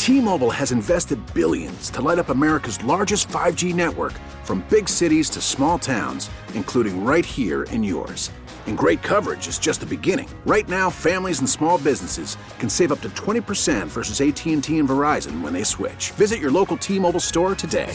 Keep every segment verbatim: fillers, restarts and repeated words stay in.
T-Mobile has invested billions to light up America's largest five G network, from big cities to small towns, including right here in yours. And great coverage is just the beginning. Right now, families and small businesses can save up to twenty percent versus A T and T and Verizon when they switch. Visit your local T-Mobile store today.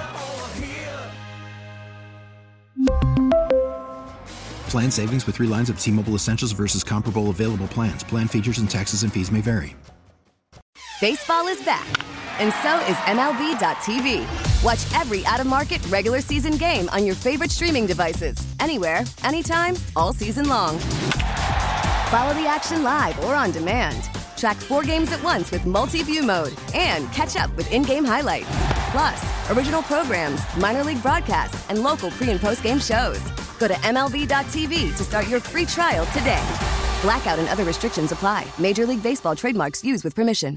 Plan savings with three lines of T-Mobile Essentials versus comparable available plans. Plan features and taxes and fees may vary. Baseball is back, and so is M L B dot T V. Watch every out-of-market regular season game on your favorite streaming devices, anywhere, anytime, all season long. Follow the action live or on demand. Track four games at once with multi-view mode and catch up with in-game highlights. Plus, original programs, minor league broadcasts, and local pre- and post-game shows. Go to M L B dot T V to start your free trial today. Blackout and other restrictions apply. Major League Baseball trademarks used with permission.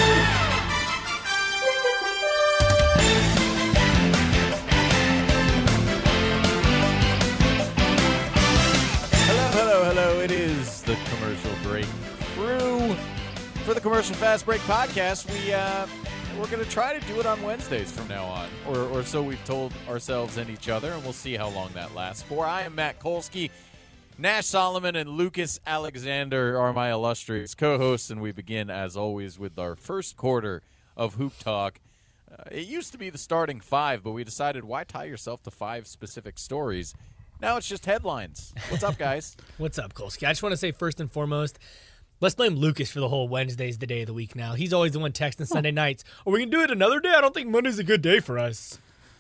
It is the Commercial Break Crew. For the Commercial Fast Break podcast, we, uh, we're going to try to do it on Wednesdays from now on, or, or so we've told ourselves and each other, and we'll see how long that lasts for. I am Matt Kolsky. Nash Solomon and Lucas Alexander are my illustrious co-hosts, and we begin, as always, with our first quarter of Hoop Talk. Uh, it used to be the starting five, but we decided, why tie yourself to five specific stories? Now it's just headlines. What's up, guys? What's up, Kolsky? I just want to say, first and foremost, let's blame Lucas for the whole Wednesday's the day of the week now. He's always the one texting Sunday nights. Are we going to do it another day? I don't think Monday's a good day for us.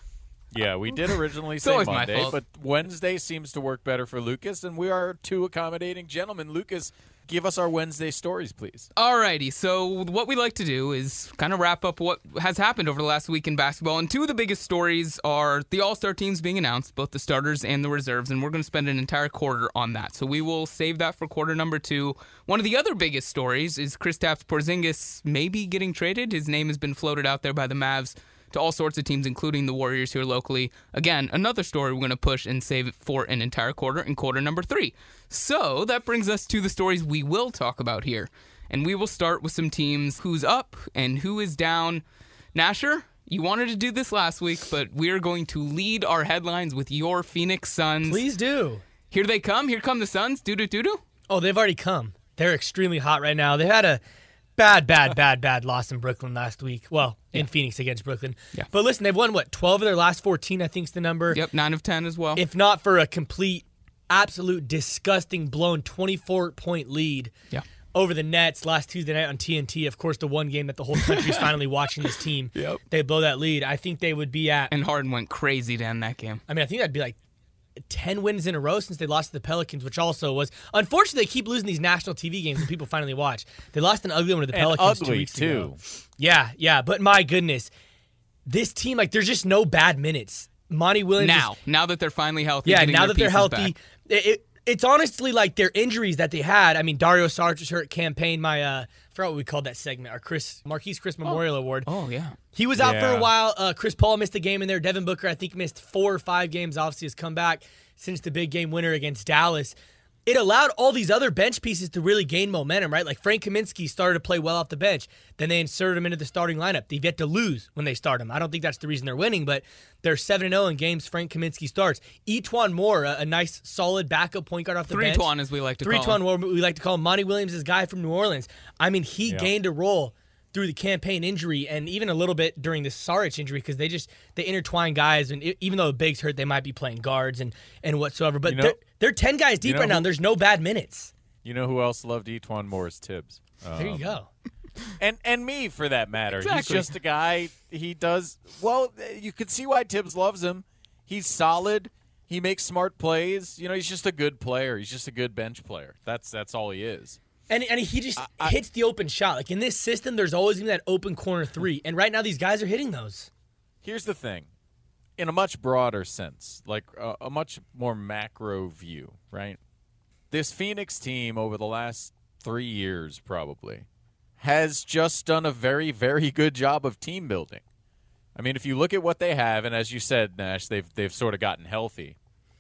Yeah, we did originally say Monday, but Wednesday seems to work better for Lucas, and we are two accommodating gentlemen. Lucas, give us our Wednesday stories, please. Alrighty, so what we like to do is kind of wrap up what has happened over the last week in basketball, and two of the biggest stories are the All-Star teams being announced, both the starters and the reserves, and we're going to spend an entire quarter on that. So we will save that for quarter number two. One of the other biggest stories is Kristaps Porzingis maybe getting traded. His name has been floated out there by the Mavs to all sorts of teams, including the Warriors here locally. Again, another story we're going to push and save it for an entire quarter in quarter number three. So that brings us to the stories we will talk about here. And we will start with some teams who's up and who is down. Nasher, you wanted to do this last week, but we're going to lead our headlines with your Phoenix Suns. Please do. Here they come. Here come the Suns. Doo-doo-doo-doo. Oh, they've already come. They're extremely hot right now. They had a Bad, bad, bad, bad loss in Brooklyn last week. Well, in yeah. Phoenix against Brooklyn. Yeah. But listen, they've won, what, twelve of their last fourteen, I think is the number. Yep, nine of ten as well. If not for a complete, absolute, disgusting, blown twenty-four point lead yeah. over the Nets last Tuesday night on T N T. Of course, the one game that the whole country's finally watching this team. Yep. They blow that lead. I think they would be at... And Harden went crazy to end that game. I mean, I think that'd be like ten wins in a row since they lost to the Pelicans, which also was... Unfortunately, they keep losing these national T V games that people finally watch. They lost an ugly one to the and Pelicans ugly two weeks too. ago. Yeah, yeah, but my goodness. This team, like, there's just no bad minutes. Monty Williams... Now, is, now that they're finally healthy. Yeah, now that they're healthy. It, it, it's honestly like their injuries that they had. I mean, Dario Saric was hurt, campaign, my... uh I forgot what we called that segment, our Chris Marquise Chris Memorial oh. Award. Oh, yeah. He was out yeah. for a while. Uh, Chris Paul missed a game in there. Devin Booker, I think, missed four or five games. Obviously, has come back since the big game winner against Dallas. It allowed all these other bench pieces to really gain momentum, right? Like Frank Kaminsky started to play well off the bench. Then they inserted him into the starting lineup. They've yet to lose when they start him. I don't think that's the reason they're winning, but they're seven and oh in games Frank Kaminsky starts. E'Twaun Moore, a, a nice, solid backup point guard off the bench. Three-Twan, as we like to call him. Three-Twan Moore, we like to call him. Monty Williams is a guy from New Orleans. I mean, he yeah. gained a role through the campaign injury and even a little bit during the Saric injury because they just they intertwine guys, and it, even though the Big's hurt, they might be playing guards and, and whatsoever. But you know, they're, they're ten guys deep you know right who, now, and there's no bad minutes. You know who else loved E'Twaun Moore's Tibbs? Um, there you go. And and me, for that matter. Exactly. He's just a guy, he does, well, you could see why Tibbs loves him. He's solid. He makes smart plays. You know, he's just a good player. He's just a good bench player. That's that's all he is. And and he just I, hits the open shot. Like in this system, there's always going to be that open corner three. And right now, these guys are hitting those. Here's the thing. In a much broader sense, like a, a much more macro view, right? This Phoenix team over the last three years probably has just done a very, very good job of team building. I mean, if you look at what they have, and as you said, Nash, they've they've sort of gotten healthy.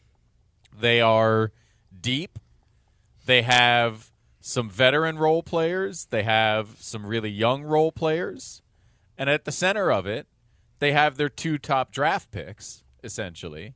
They are deep. They have some veteran role players. They have some really young role players. And at the center of it, they have their two top draft picks, essentially.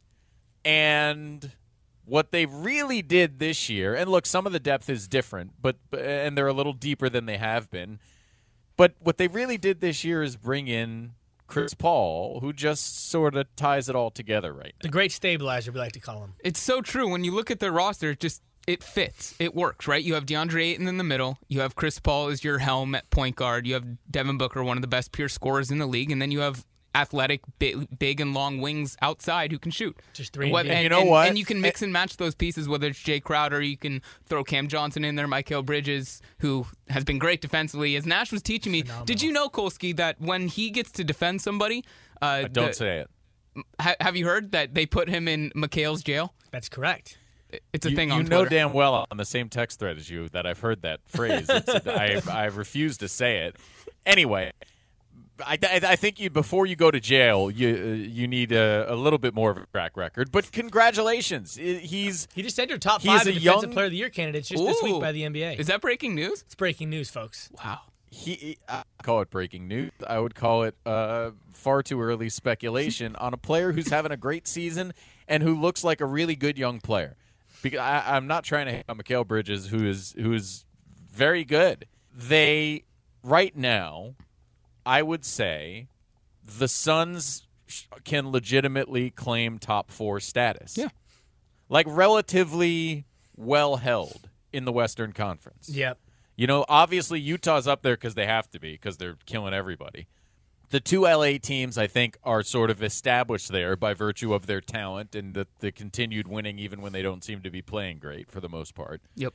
And what they really did this year, and look, some of the depth is different, but and they're a little deeper than they have been. But what they really did this year is bring in Chris Paul, who just sort of ties it all together right now. The great stabilizer, we like to call him. It's so true. When you look at their roster, it just it fits. It works, right? You have DeAndre Ayton in the middle. You have Chris Paul as your helm at point guard. You have Devin Booker, one of the best pure scorers in the league. And then you have athletic, big, big and long wings outside who can shoot. Just three. What, and, and, you know and, what? And you can mix and match those pieces, whether it's Jay Crowder, you can throw Cam Johnson in there, Mikal Bridges, who has been great defensively. As Nash was teaching me, Phenomenal. Did you know, Kolsky, that when he gets to defend somebody, uh, Don't the, say it. ha- have you heard that they put him in McHale's jail? That's correct. It's a You, thing you on know Twitter. damn well on the same text thread as you that I've heard that phrase. It's, I, I refuse to say it. Anyway, I, I, I think you before you go to jail, you uh, you need a, a little bit more of a track record. But congratulations, I- he's He just entered top He's five a defensive young- player of the year candidates just this Ooh. week by the N B A. Is that breaking news? It's breaking news, folks. Wow. he. I call it breaking news. I would call it uh, far too early speculation on a player who's having a great season and who looks like a really good young player. Because I, I'm not trying to hate on Mikal Bridges, who is who is very good. They right now, I would say, the Suns can legitimately claim top four status. Yeah. Like relatively well held in the Western Conference. Yep. You know, obviously Utah's up there because they have to be, because they're killing everybody. The two L A teams, I think, are sort of established there by virtue of their talent and the, the continued winning, even when they don't seem to be playing great for the most part. Yep.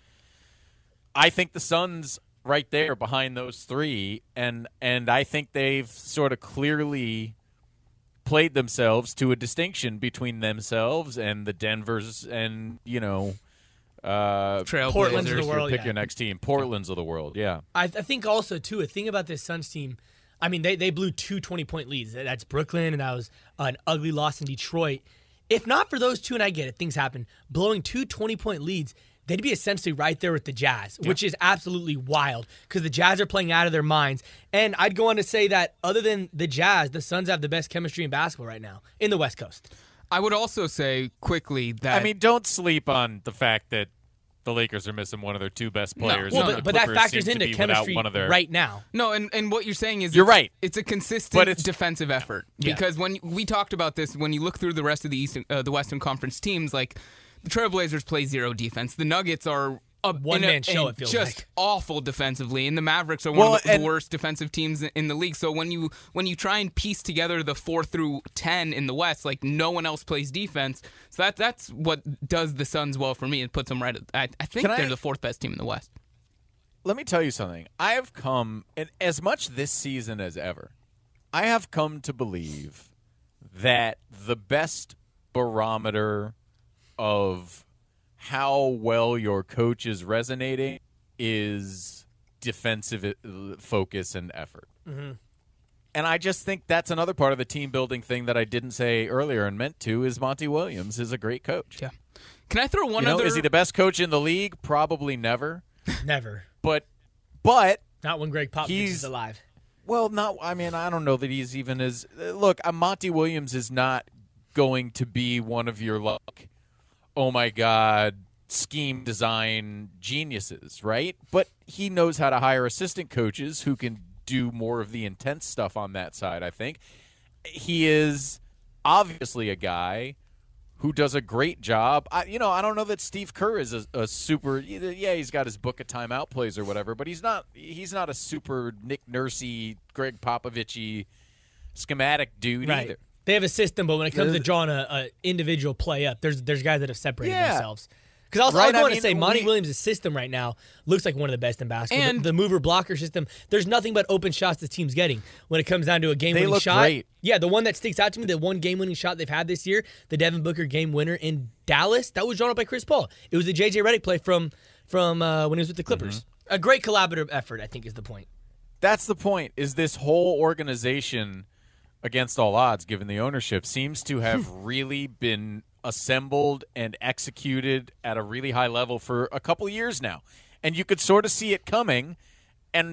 I think the Suns right there behind those three, and and I think they've sort of clearly played themselves to a distinction between themselves and the Denvers and, you know, uh, Trailblazers. Portland's of the world, pick yeah. your next team. Portland's of the world, yeah. I, I think also, too, a thing about this Suns team, I mean, they, they blew two twenty-point leads. That's Brooklyn, and that was an ugly loss in Detroit. If not for those two, and I get it, things happen, blowing two twenty-point leads, they'd be essentially right there with the Jazz, yeah. which is absolutely wild because the Jazz are playing out of their minds. And I'd go on to say that other than the Jazz, the Suns have the best chemistry in basketball right now in the West Coast. I would also say quickly that I mean, don't sleep on the fact that the Lakers are missing one of their two best players. Well, and but, the but that Clippers factors seem to into be without chemistry one of their, right now. No, and, and what you're saying is You're it's, right. It's a consistent But it's- defensive effort Yeah. because when we talked about this, when you look through the rest of the Eastern, uh, the Western Conference teams, like the Trailblazers play zero defense, the Nuggets are a One-man in a- show, and it feels just like. awful defensively, and the Mavericks are one Well, of the, and- the worst defensive teams in, in the league. So when you when you try and piece together the four through ten in the West, like no one else plays defense. So that that's what does the Suns well for me. It puts them right. At, I, I think Can they're I- the fourth best team in the West. Let me tell you something. I have come, and as much this season as ever, I have come to believe that the best barometer of how well your coach is resonating is defensive uh, focus and effort. Mm-hmm. And I just think that's another part of the team building thing that I didn't say earlier and meant to is Monty Williams is a great coach. Yeah. Can I throw one You know, other? is he the best coach in the league? Probably never. Never. But, but Not when Greg Popovich He's- is alive. Well, not. I mean, I don't know that he's even as. Look, uh, Monty Williams is not going to be one of your like, oh my god, scheme design geniuses, right? But he knows how to hire assistant coaches who can do more of the intense stuff on that side. I think he is obviously a guy who does a great job. I, you know, I don't know that Steve Kerr is a, a super. Yeah, he's got his book of timeout plays or whatever, but he's not. He's not a super Nick Nursey, Greg Popovich-y schematic dude Right. either. They have a system, but when it comes to There's- drawing a, a individual play up, there's there's guys that have separated Yeah. themselves. Because I was, I Right, was I going to mean, say, Monty we- Williams' system right now looks like one of the best in basketball. And- the, the mover blocker system, there's nothing but open shots the team's getting when it comes down to a game-winning look shot. great. Yeah, the one that sticks out to me, the one game-winning shot they've had this year, the Devin Booker game winner in Dallas, that was drawn up by Chris Paul. It was the J J Redick play from from uh, when he was with the Clippers. Mm-hmm. A great collaborative effort, I think, is the point. That's the point. Is this whole organization, against all odds, given the ownership, seems to have really been assembled and executed at a really high level for a couple years now. And you could sort of see it coming. And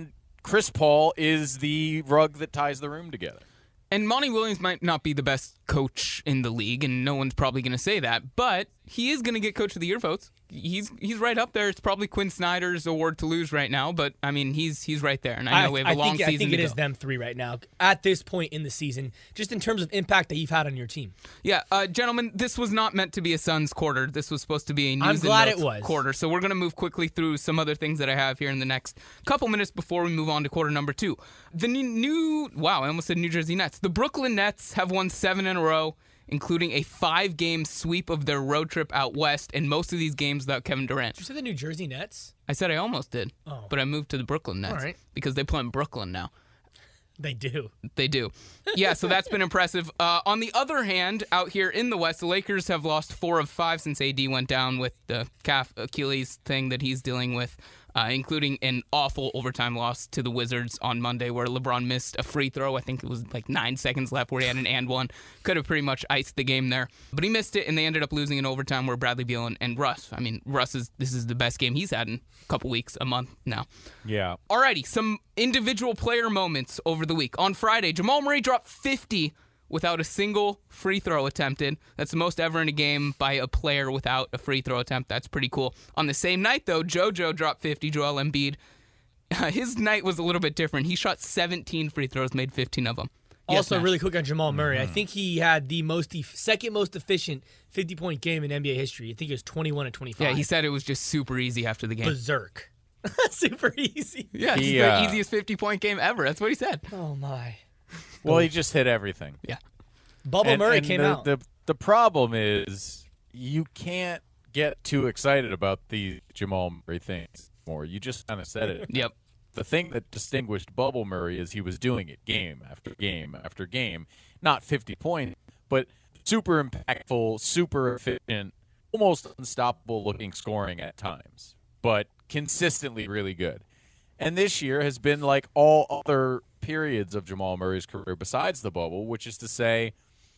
Chris Paul is the rug that ties the room together. And Monty Williams might not be the best coach in the league, and no one's probably going to say that, but he is going to get Coach of the Year votes. He's he's right up there. It's probably Quinn Snyder's award to lose right now, but I mean he's he's right there. And I know I, we have a I long think, season I think to it go. is them three right now at this point in the season, just in terms of impact that you've had on your team. Yeah, uh, gentlemen, this was not meant to be a Suns quarter. This was supposed to be a news I'm and glad notes it was. quarter. So we're going to move quickly through some other things that I have here in the next couple minutes before we move on to quarter number two. The new, new wow, I almost said New Jersey Nets. The Brooklyn Nets have won seven in a row, including a five-game sweep of their road trip out west, and most of these games without Kevin Durant. Did you say the New Jersey Nets? I said I almost did, Oh. but I moved to the Brooklyn Nets All right. because they play in Brooklyn now. They do. They do. Yeah, so that's been impressive. Uh, on the other hand, out here in the West, the Lakers have lost four of five since A D went down with the calf Achilles thing that he's dealing with, uh, including an awful overtime loss to the Wizards on Monday where LeBron missed a free throw. I think it was like nine seconds left where he had an and one. Could have pretty much iced the game there. But he missed it, and they ended up losing in overtime where Bradley Beal and, and Russ. I mean, Russ is this is the best game he's had in a couple weeks, a month now. Yeah. Alrighty, some individual player moments over the week. On Friday, Jamal Murray dropped fifty without a single free throw attempted. That's the most ever in a game by a player without a free throw attempt. That's pretty cool. On the same night, though, JoJo dropped fifty, Joel Embiid. Uh, his night was a little bit different. He shot seventeen free throws, made fifteen of them. Yes, Also, Matt. really quick on Jamal Murray, I think he had the most e- second most efficient fifty-point game in N B A history. I think it was twenty-one and twenty-five. Yeah, he said it was just super easy after the game. berserk. Super easy. Yeah, it's He, the uh, easiest fifty-point game ever. That's what he said. Oh, my. Well, he just hit everything. Yeah. Bubble And- Murray and came the, out. The, the problem is you can't get too excited about these Jamal Murray things more. You just kind of said it. Yep. The thing that distinguished Bubble Murray is he was doing it game after game after game. Not fifty points, but super impactful, super efficient, almost unstoppable looking scoring at times, but consistently really good. And this year has been like all other periods of Jamal Murray's career besides the bubble, which is to say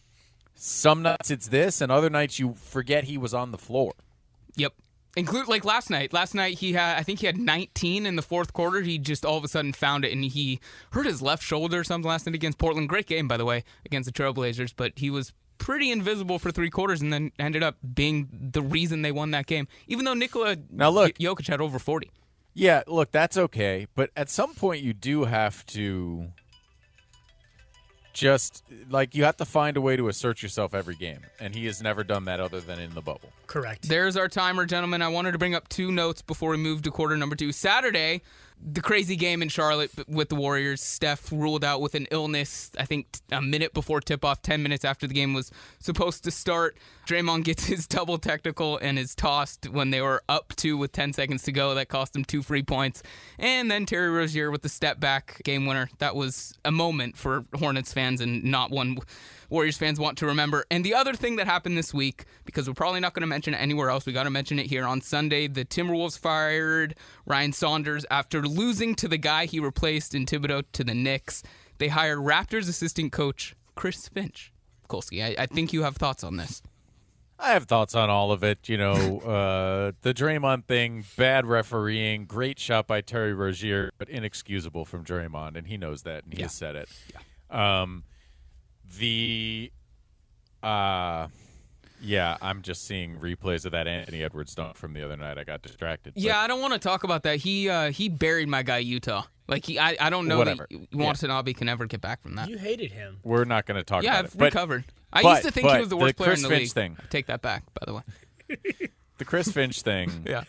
some nights it's this and other nights you forget he was on the floor. Yep. Include like last night. Last night he had, I think he had nineteen in the fourth quarter. He just all of a sudden found it, and he hurt his left shoulder or something last night against Portland. Great game, by the way, against the Trailblazers, but he was pretty invisible for three quarters, and then ended up being the reason they won that game. Even though Nikola Now look- Jokic had over forty. Yeah, look, that's okay, but at some point you do have to just, like, you have to find a way to assert yourself every game, and he has never done that other than in the bubble. Correct. There's our timer, gentlemen. I wanted to bring up two notes before we move to quarter number two. Saturday, the crazy game in Charlotte with the Warriors. Steph ruled out with an illness, I think a minute before tip-off, ten minutes after the game was supposed to start. Draymond gets his double technical and is tossed when they were up two with ten seconds to go. That cost him two free points. And then Terry Rozier with the step-back game winner. That was a moment for Hornets fans and not one Warriors fans want to remember. And the other thing that happened this week, because we're probably not going to mention it anywhere else, we got to mention it here. On Sunday, the Timberwolves fired Ryan Saunders after losing to the guy he replaced in Thibodeau to the Knicks. They hired Raptors assistant coach Chris Finch. Kolsky, I, I think you have thoughts on this. I have thoughts on all of it. You know, uh, the Draymond thing, bad refereeing, great shot by Terry Rozier, but inexcusable from Draymond, and he knows that, and he Yeah. has said it. Yeah. Um, the, uh, yeah, I'm just seeing replays of that Anthony Edwards dunk from the other night. I got distracted. but- Yeah, I don't want to talk about that. He uh, he buried my guy Utah. Like he, I, I don't know Whatever. that Watanabe can ever get back from that. You hated him. We're not going to talk Yeah, about I've it. But recovered. I but- used to think but he was the worst the player Chris in the Finch league. thing. I take that back, by the way. the Chris Finch thing Yeah.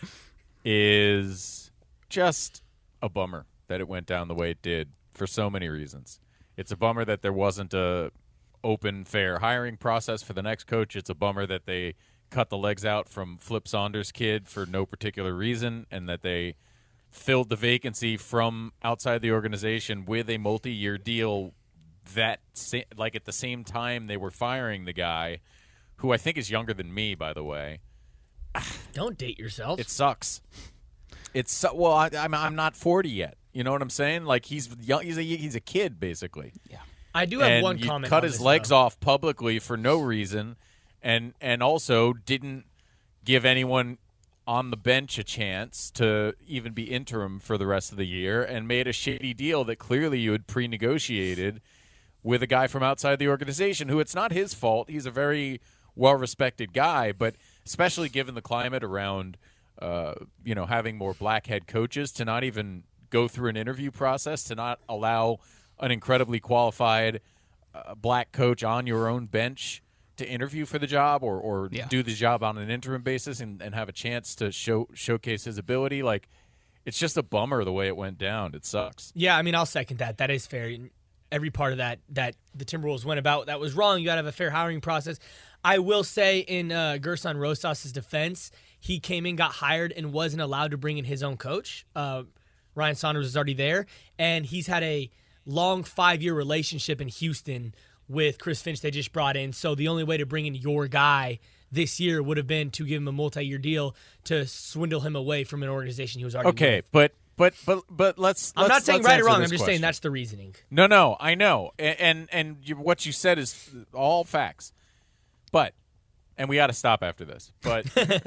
is just a bummer that it went down the way it did for so many reasons. It's a bummer that there wasn't a open, fair hiring process for the next coach. It's a bummer that they cut the legs out from Flip Saunders' kid for no particular reason, and that they filled the vacancy from outside the organization with a multi-year deal that, sa- like, at the same time they were firing the guy, who I think is younger than me, by the way. Don't date yourself. It sucks. It's so, well, I, I'm I'm not forty yet. You know what I'm saying? Like he's young. He's a he's a kid basically. Yeah. I do have and one you comment. cut on his this, legs though. off publicly for no reason, and and also didn't give anyone on the bench a chance to even be interim for the rest of the year and made a shady deal that clearly you had pre-negotiated with a guy from outside the organization who it's not his fault. He's a very well-respected guy, but especially given the climate around, uh, you know, having more black head coaches, to not even go through an interview process, to not allow an incredibly qualified uh, black coach on your own bench to interview for the job or, or yeah. do the job on an interim basis and, and have a chance to show showcase his ability. Like, it's just a bummer the way it went down. It sucks. Yeah, I mean, I'll second that. That is fair. Every part of that that the Timberwolves went about that was wrong. You got to have a fair hiring process. I will say in uh, Gerson Rosas' defense, he came in, got hired, and wasn't allowed to bring in his own coach. Uh, Ryan Saunders was already there, and he's had a long five-year relationship in Houston with Chris Finch they just brought in. So the only way to bring in your guy this year would have been to give him a multi-year deal to swindle him away from an organization he was already okay, with. but but but but let's. I'm let's, not saying let's right or answer wrong. I'm this just question. saying that's the reasoning. No, no, I know, and and, and you, what you said is all facts. But, and we got to stop after this. But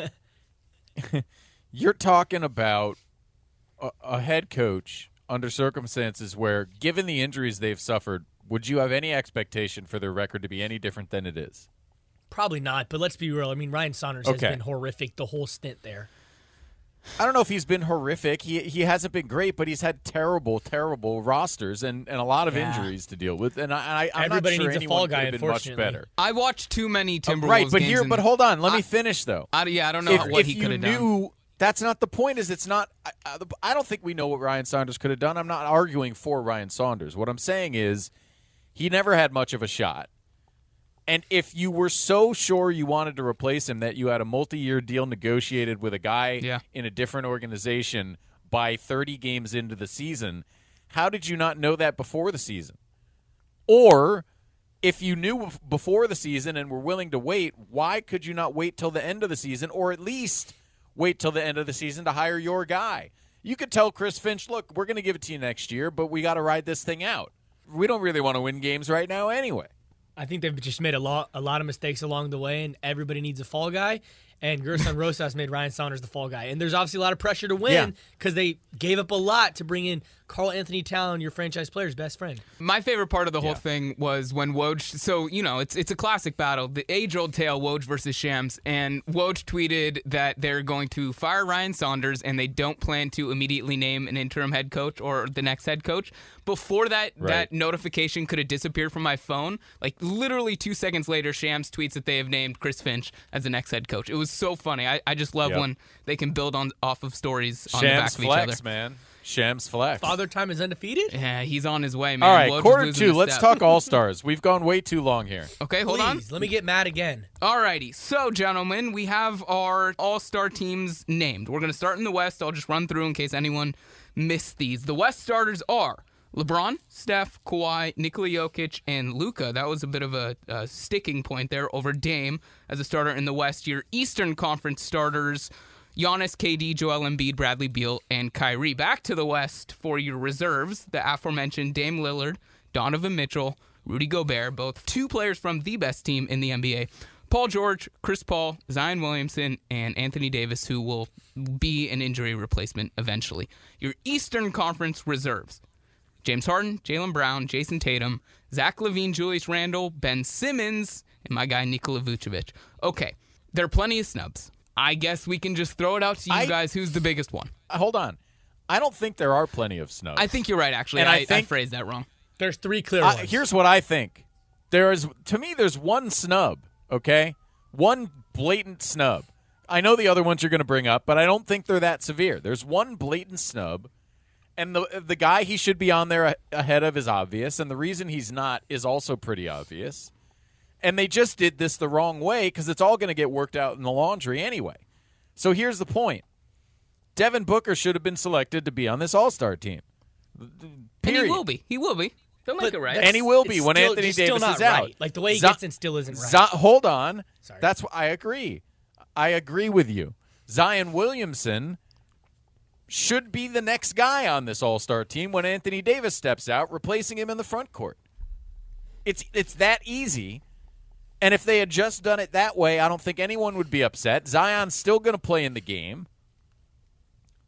you're talking about a, a head coach under circumstances where, given the injuries they've suffered, would you have any expectation for their record to be any different than it is? Probably not, but let's be real. I mean, Ryan Saunders has Okay. been horrific the whole stint there. I don't know if he's been horrific. He he hasn't been great, but he's had terrible, terrible rosters and, and a lot of Yeah. injuries to deal with. And I, I, I'm Everybody not sure needs a anyone fall could guy, have been much unfortunately. better. I watched too many Uh, Timberwolves right, but games here, and but hold on. Let I- me finish, though. I, yeah, I don't know if, what if he you could have knew, done. that's not the point. Is it's not. I, I, I don't think we know what Ryan Saunders could have done. I'm not arguing for Ryan Saunders. What I'm saying is, he never had much of a shot. And if you were so sure you wanted to replace him that you had a multi-year deal negotiated with a guy Yeah. in a different organization by thirty games into the season, how did you not know that before the season? Or if you knew before the season and were willing to wait, why could you not wait till the end of the season, or at least wait till the end of the season to hire your guy? You could tell Chris Finch, look, we're going to give it to you next year, but we got to ride this thing out. We don't really want to win games right now anyway. I think they've just made a lot a lot of mistakes along the way, and everybody needs a fall guy. And Gerson Rosas made Ryan Saunders the fall guy. And there's obviously a lot of pressure to Yeah. win because they gave up a lot to bring in Karl Anthony Towns, your franchise player's best friend. My favorite part of the whole Yeah. thing was when Woj. So you know, it's it's a classic battle, the age-old tale, Woj versus Shams. And Woj tweeted that they're going to fire Ryan Saunders and they don't plan to immediately name an interim head coach or the next head coach. Before that, Right. that notification could have disappeared from my phone. Like literally two seconds later, Shams tweets that they have named Chris Finch as the next head coach. It was so funny. I, I just love Yep. when they can build on off of stories on the back Shams of each flex, other. man. Shams flex. Father Time is undefeated? Yeah, he's on his way, man. All right, Woj is quarter losing two. a Let's step. talk All-Stars. We've gone way too long here. Okay, hold on. Please, let me get mad again. Alrighty, so gentlemen, we have our all-star teams named. We're going to start in the West. I'll just run through in case anyone missed these. The West starters are LeBron, Steph, Kawhi, Nikola Jokic, and Luka. That was a bit of a, a sticking point there over Dame as a starter in the West. Your Eastern Conference starters, Giannis, K D, Joel Embiid, Bradley Beal, and Kyrie. Back to the West for your reserves, the aforementioned Dame Lillard, Donovan Mitchell, Rudy Gobert, both two players from the best team in the N B A. Paul George, Chris Paul, Zion Williamson, and Anthony Davis, who will be an injury replacement eventually. Your Eastern Conference reserves, James Harden, Jaylen Brown, Jason Tatum, Zach LaVine, Julius Randle, Ben Simmons, and my guy Nikola Vucevic. Okay, there are plenty of snubs. I guess we can just throw it out to you I- guys. Who's the biggest one? Uh, Hold on. I don't think there are plenty of snubs. I think you're right, actually. And I, I I think- phrased that wrong. There's three clear Uh, ones. here's what I think. There is, to me, there's one snub, okay? One blatant snub. I know the other ones you're going to bring up, but I don't think they're that severe. There's one blatant snub, and the the guy he should be on there a- ahead of is obvious, and the reason he's not is also pretty obvious. And they just did this the wrong way because it's all going to get worked out in the laundry anyway. So here's the point. Devin Booker should have been selected to be on this All-Star team. And Period. he will be. He will be. They'll make But it right. that's- And he will be it's when still- Anthony just still Davis not is out. right. Like, the way he Zi- gets in still isn't right. Zi- hold on. Sorry. That's what I agree. I agree with you. Zion Williamson should be the next guy on this All-Star team when Anthony Davis steps out, replacing him in the front court. It's it's that easy. And if they had just done it that way, I don't think anyone would be upset. Zion's still going to play in the game.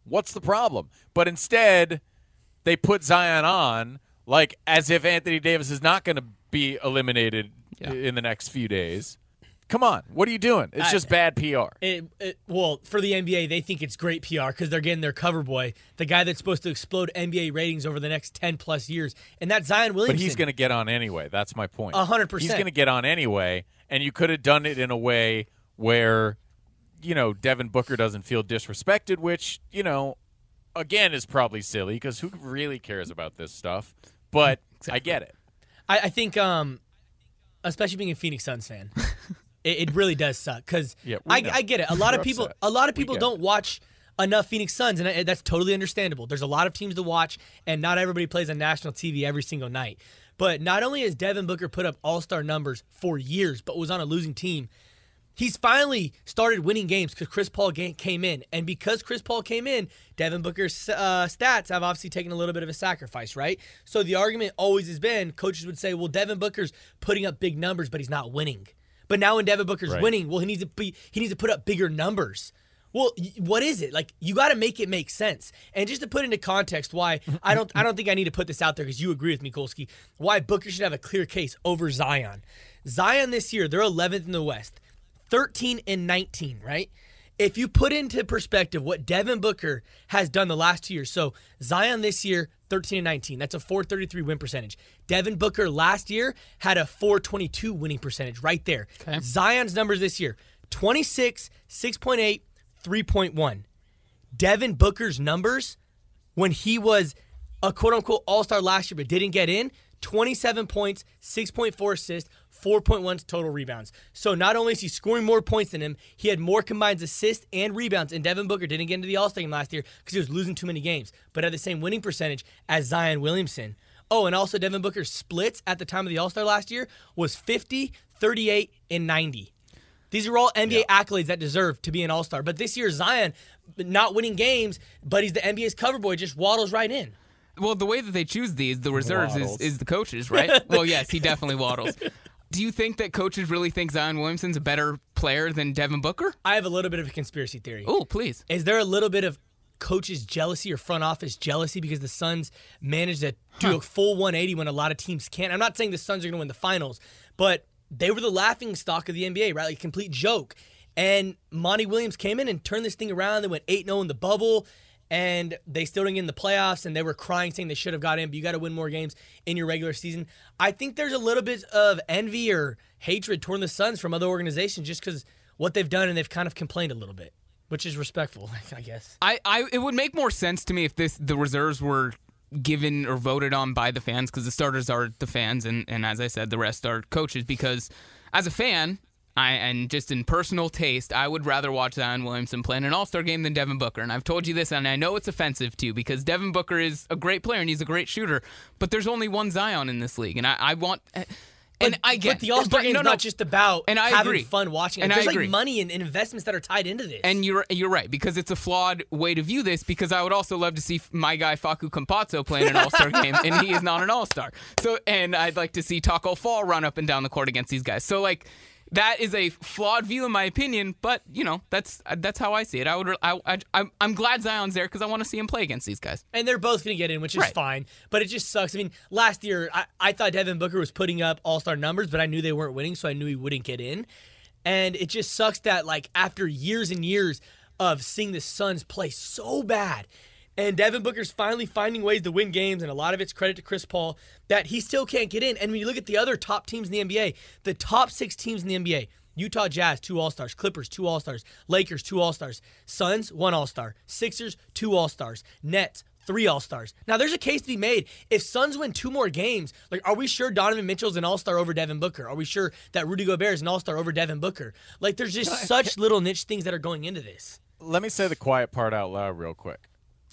What's the problem? But instead, they put Zion on like as if Anthony Davis is not going to be eliminated yeah. in the next few days. Come on. What are you doing? It's just I, bad P R. It, it, well, for the N B A, they think it's great P R because they're getting their cover boy, the guy that's supposed to explode N B A ratings over the next ten-plus years, and that's Zion Williamson. But he's going to get on anyway. That's my point. one hundred percent. He's going to get on anyway, and you could have done it in a way where, you know, Devin Booker doesn't feel disrespected, which, you know, again is probably silly because who really cares about this stuff? But exactly. I get it. I, I think, um, especially being a Phoenix Suns fan, it, it really does suck because yeah, I, I get it. A lot We're of people, upset. a lot of people don't it. watch enough Phoenix Suns, and I, that's totally understandable. There's a lot of teams to watch, and not everybody plays on national T V every single night. But not only has Devin Booker put up all-star numbers for years, but was on a losing team, he's finally started winning games because Chris Paul came in. And because Chris Paul came in, Devin Booker's uh, stats have obviously taken a little bit of a sacrifice, right? So the argument always has been, coaches would say, well, Devin Booker's putting up big numbers, but he's not winning. But now when Devin Booker's right. winning, well, he needs to be he needs to put up bigger numbers. Well, what is it? Like, you got to make it make sense. And just to put into context why, I don't I don't think I need to put this out there because you agree with me, Kolsky, why Booker should have a clear case over Zion. Zion this year, they're eleventh in the West. thirteen and nineteen, right? If you put into perspective what Devin Booker has done the last two years, so Zion this year, thirteen and nineteen, that's a four thirty-three win percentage. Devin Booker last year had a four twenty-two winning percentage right there. Okay. Zion's numbers this year, twenty-six, six point eight, three point one. Devin Booker's numbers when he was a quote-unquote all-star last year but didn't get in, twenty-seven points, six point four assists, four point one total rebounds. So not only is he scoring more points than him, he had more combined assists and rebounds. And Devin Booker didn't get into the All-Star game last year because he was losing too many games, but had the same winning percentage as Zion Williamson. Oh, and also Devin Booker's splits at the time of the All-Star last year was fifty, thirty-eight, and ninety. These are all N B A yeah. accolades that deserve to be an All-Star. But this year, Zion, not winning games, but he's the N B A's cover boy, just waddles right in. Well, the way that they choose these, the reserves, is, is the coaches, right? Well, yes, he definitely waddles. Do you think that coaches really think Zion Williamson's a better player than Devin Booker? I have a little bit of a conspiracy theory. Oh, please. Is there a little bit of coaches' jealousy or front office jealousy because the Suns managed to do huh. a full one eighty when a lot of teams can't? I'm not saying the Suns are going to win the finals, but they were the laughing stock of the N B A, right? Like a complete joke. And Monty Williams came in and turned this thing around. They went eight oh in the bubble. And they still didn't get in the playoffs, and they were crying, saying they should have got in, but you got to win more games in your regular season. I think there's a little bit of envy or hatred toward the Suns from other organizations just because what they've done, and they've kind of complained a little bit, which is respectful, I guess. I, I it would make more sense to me if this the reserves were given or voted on by the fans, because the starters are the fans, and, and as I said, the rest are coaches, because as a fan, I, and just in personal taste, I would rather watch Zion Williamson play in an All-Star game than Devin Booker. And I've told you this, and I know it's offensive to you, because Devin Booker is a great player and he's a great shooter, but there's only one Zion in this league. And I, I want... And but, I get but the All-Star game is no, no. not just about and I having agree. fun watching it. And There's I agree. like money and investments that are tied into this. And you're you're right, because it's a flawed way to view this, because I would also love to see my guy Facu Campazzo play in an All-Star game, and he is not an All-Star. So, and I'd like to see Taco Fall run up and down the court against these guys. So, like... That is a flawed view in my opinion, but you know that's that's how I see it. I would I, I I'm glad Zion's there because I want to see him play against these guys. And they're both going to get in, which is right. fine. But it just sucks. I mean, last year I, I thought Devin Booker was putting up all-star numbers, but I knew they weren't winning, so I knew he wouldn't get in. And it just sucks that like after years and years of seeing the Suns play so bad, and Devin Booker's finally finding ways to win games, and a lot of it's credit to Chris Paul, that he still can't get in. And when you look at the other top teams in the N B A, the top six teams in the N B A, Utah Jazz, two All-Stars. Clippers, two All-Stars. Lakers, two All-Stars. Suns, one All-Star. Sixers, two All-Stars. Nets, three All-Stars. Now, there's a case to be made. If Suns win two more games, like, are we sure Donovan Mitchell's an All-Star over Devin Booker? Are we sure that Rudy Gobert is an All-Star over Devin Booker? Like, there's just such little niche things that are going into this. Let me say the quiet part out loud real quick.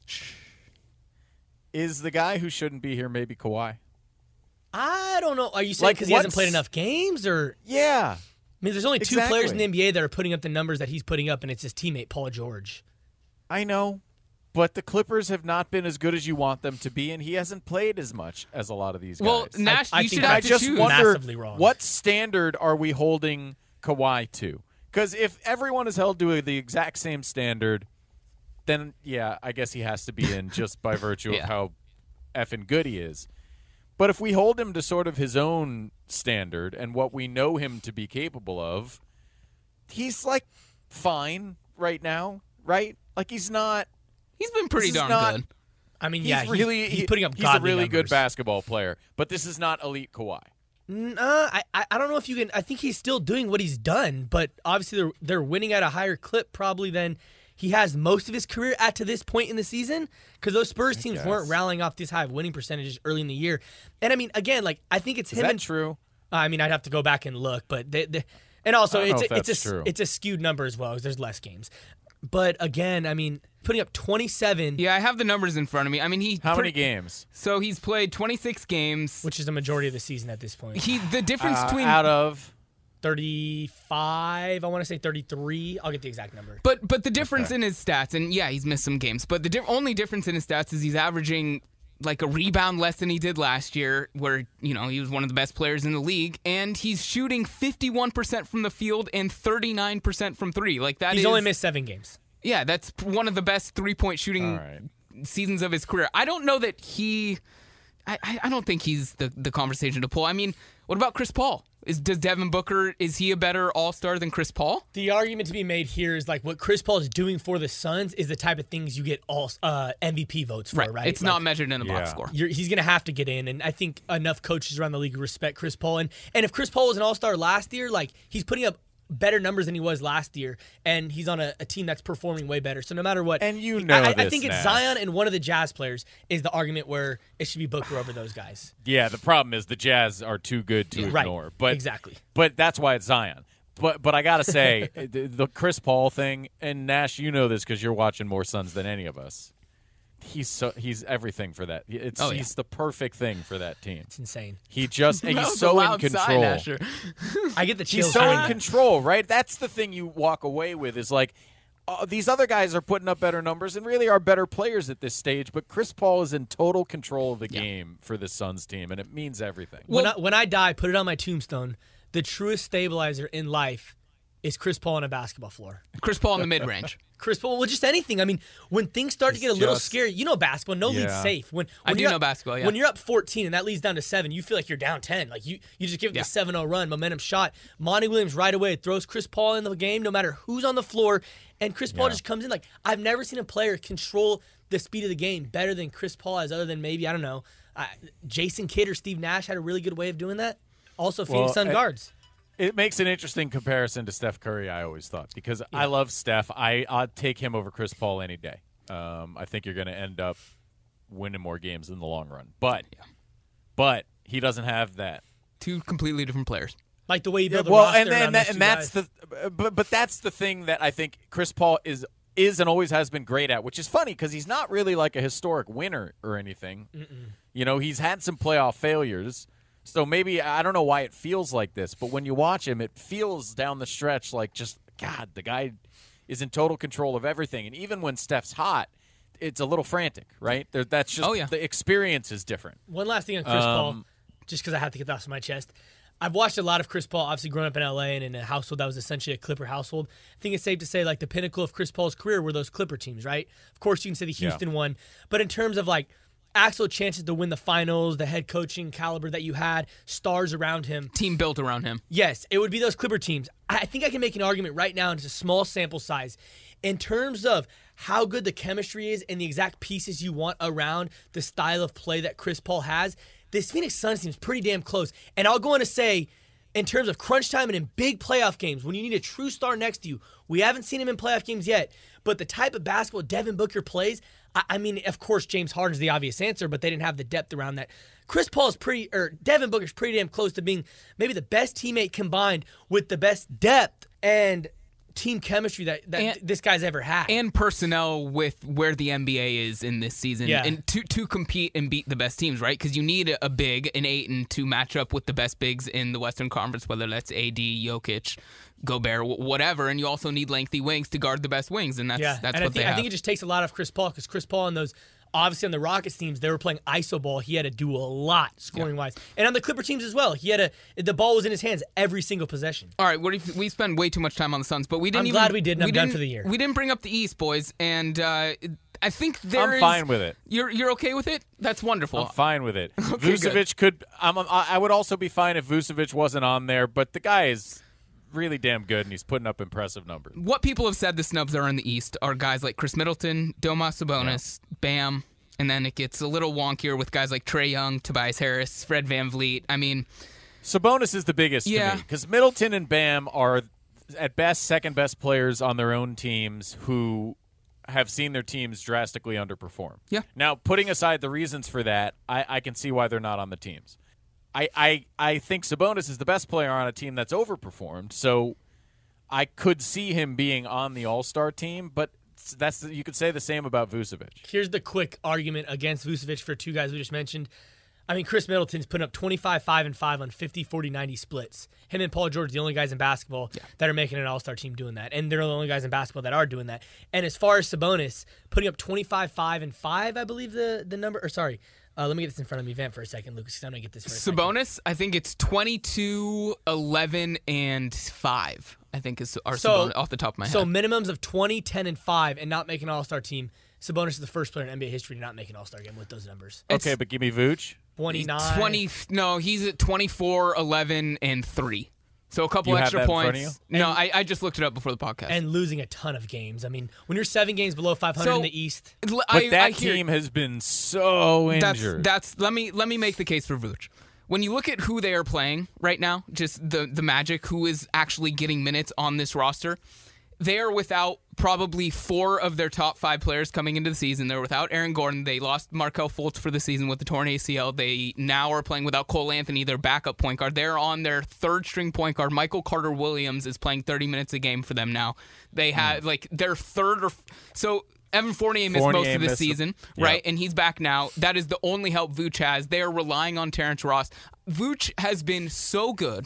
Is the guy who shouldn't be here maybe Kawhi? I don't know. Are you saying because like, he hasn't played enough games? Or Yeah. I mean, there's only two exactly. players in the N B A that are putting up the numbers that he's putting up, and it's his teammate, Paul George. I know, but the Clippers have not been as good as you want them to be, and he hasn't played as much as a lot of these guys. Well, Nash, I, I you think should have I to just choose. wonder Massively wrong. What standard are we holding Kawhi to? Because if everyone is held to the exact same standard, then yeah, I guess he has to be in just by virtue Yeah. of how effing good he is. But if we hold him to sort of his own standard and what we know him to be capable of, he's like fine right now, right? Like he's not. He's been pretty This is darn not- good. I mean, He's yeah, he's, really he's he- putting up He's a godly really good numbers. basketball player, but this is not elite Kawhi. Uh, I I I don't know if you can. I think he's still doing what he's done, but obviously they're they're winning at a higher clip probably than he has most of his career at to this point in the season. Because those Spurs teams guess. weren't rallying off this high of winning percentages early in the year. And I mean, again, like I think it's Is him that and true? I mean, I'd have to go back and look, but they, they, and also I don't it's know a, if it's that's a true. it's a skewed number as well because there's less games. But again, I mean, putting up twenty-seven, Yeah, I have the numbers in front of me. I mean, he How pre- many games? So he's played twenty-six games. which is the majority of the season at this point. He the difference Uh, between out of thirty-five, I want to say thirty-three. I'll get the exact number. But but the difference Okay. in his stats, and yeah, he's missed some games, but the di- only difference in his stats is he's averaging like a rebound less than he did last year, where, you know, he was one of the best players in the league, and he's shooting fifty-one percent from the field and thirty-nine percent from three. Like that He's is- only missed seven games. Yeah, that's one of the best three-point shooting All right. seasons of his career. I don't know that he I, I I don't think he's the, the conversation to pull. I mean, what about Chris Paul? Is does Devin Booker, is he a better all-star than Chris Paul? The argument to be made here is like what Chris Paul is doing for the Suns is the type of things you get all uh, M V P votes for, right? It's Like, not measured in a Yeah. box score. You're, he's going to have to get in, and I think enough coaches around the league respect Chris Paul. And and if Chris Paul was an all-star last year, like he's putting up better numbers than he was last year, and he's on a, a team that's performing way better. So no matter what, And you I- know I, I this, think it's Nash. Zion and one of the Jazz players is the argument where it should be Booker over those guys. Yeah, the problem is the Jazz are too good to Right. ignore. But Exactly. But that's why it's Zion. But but I gotta say the, the Chris Paul thing, and Nash, you know this because you're watching more Suns than any of us. He's so he's everything for that. It's Oh, yeah. he's the perfect thing for that team. It's insane. He just and That he's was a so in loud sigh, control. Asher. I get the chills. He's so hearing in that. control, right? That's the thing you walk away with is like, uh, these other guys are putting up better numbers and really are better players at this stage, but Chris Paul is in total control of the game for the Suns team, and it means everything. When, I, when I die, put it on my tombstone. The truest stabilizer in life is Chris Paul on a basketball floor. Chris Paul in the mid-range. Chris Paul, well, just anything. I mean, when things start to get a It's little just- scary, you know basketball, no lead's Yeah. safe. When, I when do you're know up- basketball, yeah. When you're up fourteen and that leads down to seven, you feel like you're down ten. Like you, you just give it Yeah. the seven oh run, momentum shot. Monty Williams right away throws Chris Paul in the game, no matter who's on the floor, and Chris Paul Yeah. just comes in. Like I've never seen a player control the speed of the game better than Chris Paul has, other than maybe I don't know, uh, Jason Kidd or Steve Nash had a really good way of doing that. Also, Phoenix Well, Sun I- guards. It makes an interesting comparison to Steph Curry, I always thought, because I love Steph. I, I'd take him over Chris Paul any day. Um, I think you're going to end up winning more games in the long run. But but he doesn't have that. Two completely different players. Like the way you build the well, roster and, around and, that, those and two that's guys. the but, but that's the thing that I think Chris Paul is is and always has been great at, which is funny because he's not really like a historic winner or anything. Mm-mm. You know, he's had some playoff failures. So maybe I don't know why it feels like this, but when you watch him, it feels down the stretch like just God, the guy is in total control of everything. And even when Steph's hot, it's a little frantic, right? There, that's just Oh, yeah. the experience is different. One last thing on Chris Paul, Um, just because I have to get that off my chest. I've watched a lot of Chris Paul, obviously growing up in L A and in a household that was essentially a Clipper household. I think it's safe to say like the pinnacle of Chris Paul's career were those Clipper teams, right? Of course, you can say the Houston one, but in terms of like actual chances to win the finals, the head coaching caliber that you had, stars around him, Team built around him. yes, it would be those Clipper teams. I think I can make an argument right now, and it's a small sample size, in terms of how good the chemistry is and the exact pieces you want around the style of play that Chris Paul has. This Phoenix Suns team is pretty damn close. And I'll go on to say, in terms of crunch time and in big playoff games, when you need a true star next to you, we haven't seen him in playoff games yet, but the type of basketball Devin Booker plays, I, I mean, of course, James Harden's the obvious answer, but they didn't have the depth around that. Chris Paul's pretty, or Devin Booker's pretty damn close to being maybe the best teammate combined with the best depth and team chemistry that, that And- this guy's ever had. And personnel with where the N B A is in this season, Yeah. and to to compete and beat the best teams, right? Because you need a, a big, an eight, and to match up with the best bigs in the Western Conference, whether that's A D, Jokic, Gobert, wh- whatever. And you also need lengthy wings to guard the best wings, and that's yeah, that's and what I think, they I have. think it just takes a lot of Chris Paul because Chris Paul in those Obviously, on the Rockets teams, they were playing iso ball. He had to do a lot scoring-wise. Yeah. And on the Clipper teams as well, he had a the ball was in his hands every single possession. All right, we we spend way too much time on the Suns, but we didn't I'm even... glad we did, and we I'm done didn't- for the year. We didn't bring up the East, boys, and uh, I think there I'm is- fine with it. You're you're okay with it? That's wonderful. I'm fine with it. Okay, Vucevic could. I'm, I I would also be fine if Vucevic wasn't on there, but the guy is really damn good, and he's putting up impressive numbers. What people have said the snubs are in the East are guys like Chris Middleton, Domas Sabonis, yeah. Bam, and then it gets a little wonkier with guys like Trae Young, Tobias Harris, Fred VanVleet. I mean, Sabonis is the biggest yeah. to me because Middleton and Bam are at best second best players on their own teams who have seen their teams drastically underperform. Yeah. Now, putting aside the reasons for that, I, I can see why they're not on the teams. I, I I think Sabonis is the best player on a team that's overperformed, so I could see him being on the All-Star team, but that's you could say the same about Vucevic. Here's the quick argument against Vucevic for two guys we just mentioned. I mean, Chris Middleton's putting up twenty-five, five, and five on fifty, forty, ninety splits. Him and Paul George are the only guys in basketball yeah. that are making an all-star team doing that. And they're the only guys in basketball that are doing that. And as far as Sabonis, putting up twenty-five, five, and five, I believe the, the number, or sorry, uh, let me get this in front of me, Vent, for a second, Lucas, because I'm going to get this for a Sabonis, second. I think it's twenty-two, eleven, and five, I think is our so, Sabonis off the top of my head. So minimums of twenty, ten, and five and not making an all-star team. Sabonis is the first player in N B A history to not make an all-star game with those numbers. It's okay, but give me Vooch. twenty-nine. twenty, no, he's at twenty-four, eleven, and three. So a couple You have extra that in front of points. you? No, And- I, I just looked it up before the podcast. And losing a ton of games. I mean, when you're seven games below five hundred So- in the East. L- But I, that I hear- team has been so that's, injured. that's let me let me make the case for Vooch. When you look at who they are playing right now, just the the Magic, who is actually getting minutes on this roster, they are without probably four of their top five players coming into the season. They're without Aaron Gordon. They lost Markelle Fultz for the season with the torn A C L. They now are playing without Cole Anthony, their backup point guard. They're on their third string point guard. Michael Carter Williams is playing thirty minutes a game for them now. They have like their third or so. Evan Fournier missed Fournier most of the missed season, the, right? yeah. And he's back now. That is the only help Vooch has. They are relying on Terrence Ross. Vooch has been so good.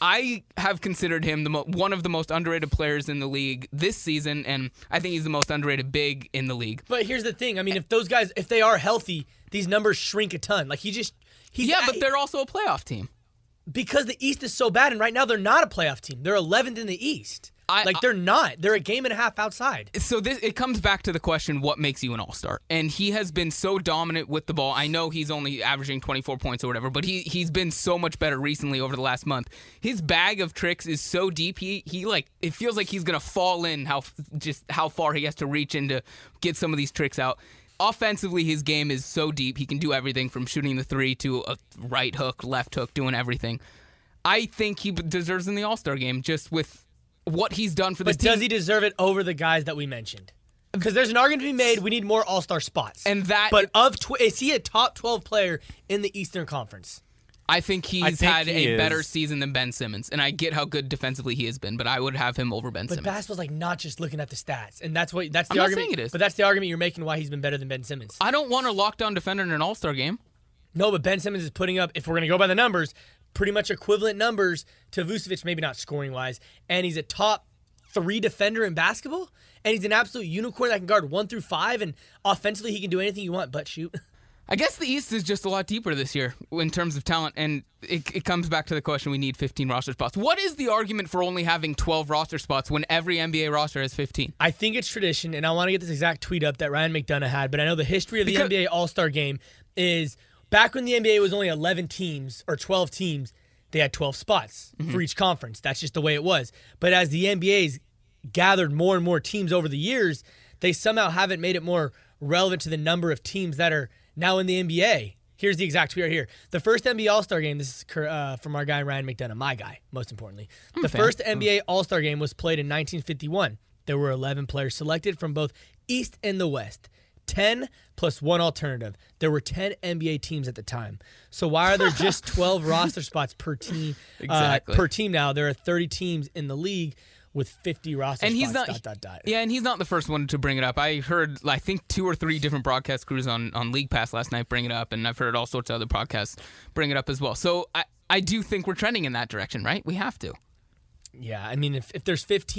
I have considered him the mo- one of the most underrated players in the league this season, and I think he's the most underrated big in the league. But here's the thing. I mean, if those guys, if they are healthy, these numbers shrink a ton. Like, he just... He's Yeah, but they're also a playoff team. Because the East is so bad, and right now they're not a playoff team. They're eleventh in the East. I- like, they're not. They're a game and a half outside. So this it comes back to the question, what makes you an all-star? And he has been so dominant with the ball. I know he's only averaging twenty-four points or whatever, but he, he's been so much better recently over the last month. His bag of tricks is so deep, he, he like it feels like he's going to fall in how just how far he has to reach in to get some of these tricks out. Offensively, his game is so deep. He can do everything from shooting the three to a right hook, left hook, doing everything. I think he deserves in the all-star game just with what he's done for this But team. does he deserve it over the guys that we mentioned? Because there's an argument to be made. We need more all-star spots. And that- But of tw- is he a top twelve player in the Eastern Conference? I think he's I think had he a is. better season than Ben Simmons, and I get how good defensively he has been, but I would have him over Ben But Simmons. basketball's like not just looking at the stats, and that's what that's the I'm not argument. saying it is. But that's the argument you're making why he's been better than Ben Simmons. I don't want a lockdown defender in an All-Star game. No, but Ben Simmons is putting up, if we're going to go by the numbers, pretty much equivalent numbers to Vucevic, maybe not scoring-wise, and he's a top three defender in basketball, and he's an absolute unicorn that can guard one through five, and offensively he can do anything you want but shoot. I guess the East is just a lot deeper this year in terms of talent, and it, it comes back to the question, we need fifteen roster spots. What is the argument for only having twelve roster spots when every N B A roster has fifteen? I think it's tradition, and I want to get this exact tweet up that Ryan McDonough had, but I know the history of the Because- N B A All-Star Game is back when the N B A was only eleven teams or twelve teams, they had twelve spots Mm-hmm. for each conference. That's just the way it was. But as the N B A's gathered more and more teams over the years, they somehow haven't made it more relevant to the number of teams that are now in the N B A. Here's the exact tweet right here. The first N B A All-Star Game, this is uh, from our guy Ryan McDonough, my guy, most importantly. I'm the a fan. first N B A All-Star Game was played in nineteen fifty-one. There were eleven players selected from both East and the West. ten plus one alternative. There were ten N B A teams at the time. So why are there just twelve roster spots per team? Exactly. Uh, per team now. There are thirty teams in the league with fifty roster And spots. he's not, dot, dot, dot. yeah, and he's not the first one to bring it up. I heard, I think, two or three different broadcast crews on, on League Pass last night bring it up, and I've heard all sorts of other podcasts bring it up as well. So I, I do think we're trending in that direction, right? We have to. Yeah, I mean, if, if there's fifteen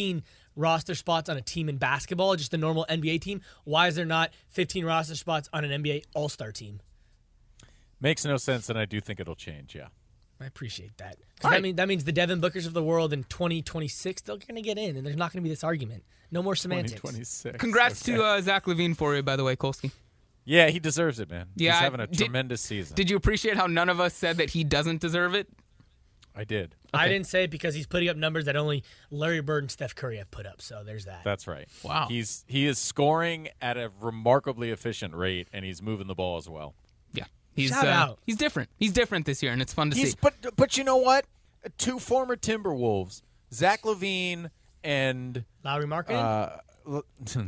roster spots on a team in basketball, just a normal N B A team, why is there not fifteen roster spots on an N B A All-Star team? Makes no sense, and I do think it'll change, yeah. I appreciate that. Right. That, mean, that means the Devin Bookers of the world in twenty twenty-six, they're going to get in, and there's not going to be this argument. No more semantics. twenty twenty-six. Congrats okay. to uh, Zach LaVine for you, by the way, Kolsky. Yeah, he deserves it, man. Yeah, He's having a did, tremendous season. Did you appreciate how none of us said that he doesn't deserve it? I did. I didn't say it because he's putting up numbers that only Larry Bird and Steph Curry have put up, so there's that. That's right. Wow. He's He is scoring at a remarkably efficient rate, and he's moving the ball as well. Yeah. He's, Shout uh, out. He's different. He's different this year, and it's fun to He's, see. but, but you know what? Two former Timberwolves, Zach LaVine and Lowry Marketing? uh, L-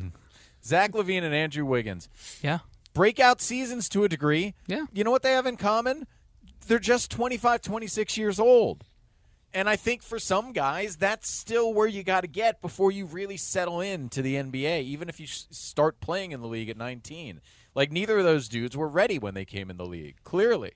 Zach LaVine and Andrew Wiggins. Yeah. Breakout seasons to a degree. Yeah. You know what they have in common? They're just twenty-five, twenty-six years old. And I think for some guys, that's still where you got to get before you really settle into the N B A, even if you s- start playing in the league at nineteen. Like, neither of those dudes were ready when they came in the league, clearly.